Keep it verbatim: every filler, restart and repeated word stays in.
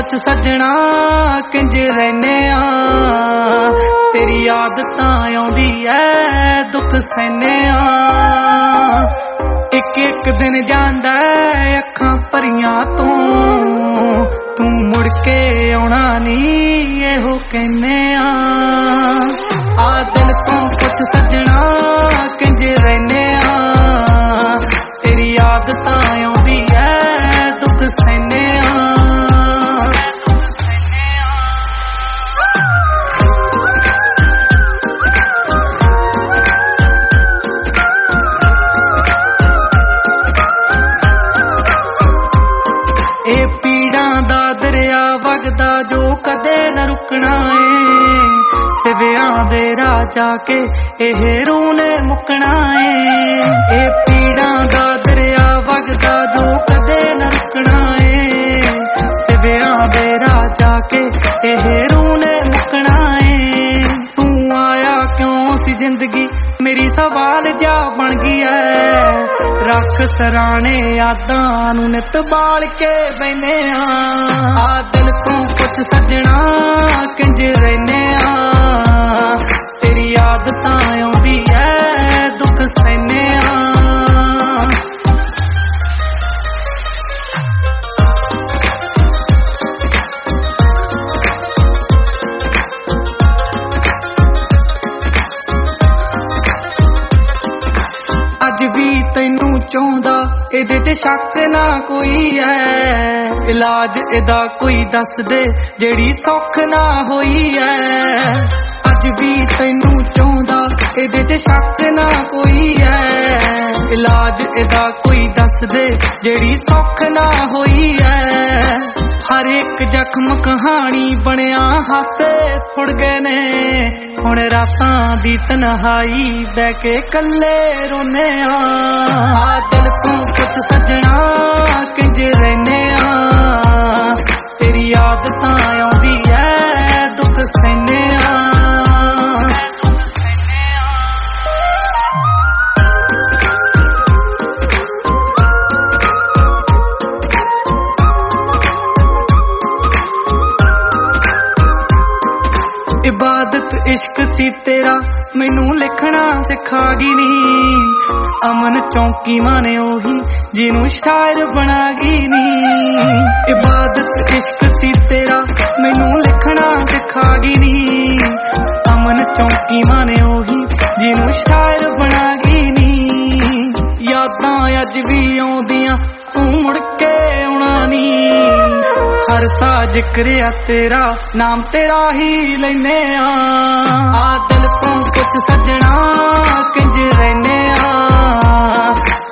पुछ सजना किंज रहने आ तेरी याद तां आउंदी ऐ दुख सहने आ एक एक दिन जांदा अखां भरियां तू तू मुड़ के आउणा नी इहो कहने आ आ दिल तो पुछ सजना किंज रहने आ तेरी याद तां आउंदी ऐ दुख सहने आ ए पीड़ां दा दरिया वगदा जो कदे न रुकना है सिवियां दे राजा के एह रूने मुकना है ए पीड़ां दा दरिया वगदा जो कदे न रुकना है सिवियां दे राजा के एह रूने मुकना है तू आया क्यों सी जिंदगी मेरी सवाल जा बन गई है रख सराने यादां नूं नित बाल के बैने आ दिल तो पुछ सजना किंज रहने आ तेरी याद तां आउंदी ऐ दुख सहने आ अज भी तैनू चाहुंदा एदे ते शक ना कोई है इलाज एदा कोई दस दे जेड़ी सौख ना होई है अज भी तैनू चाहुंदा एदे ते शक ना कोई है इलाज एदा कोई दस दे जेड़ी सौख ना होई है हर एक जख्म कहानी बनया हासे थुड़ गए ने हुण रातां दी तन्हाई बह के कल्ले रोने आ दिल तू पुछ सजना किंज रहने आ तेरी याद तां आउंदी ऐ दुख सहने आ इबादत इश्क सी तेरा मैनू लिखना सिखा गी नी अमन चौंकी माने ओही जिनू शायर बना गी नी इबादत इश्क सी तेरा मैनू लिखना सिखा गी नी अमन चौंकी माने ओही जिनू शायर बना गी नी यादां अज भी आउंदियां तू मुड़ के आउणा नी हर सा जिक्र तेरा नाम तेरा ही लेने आ दिल तू पुछ सजना किंज रहने आ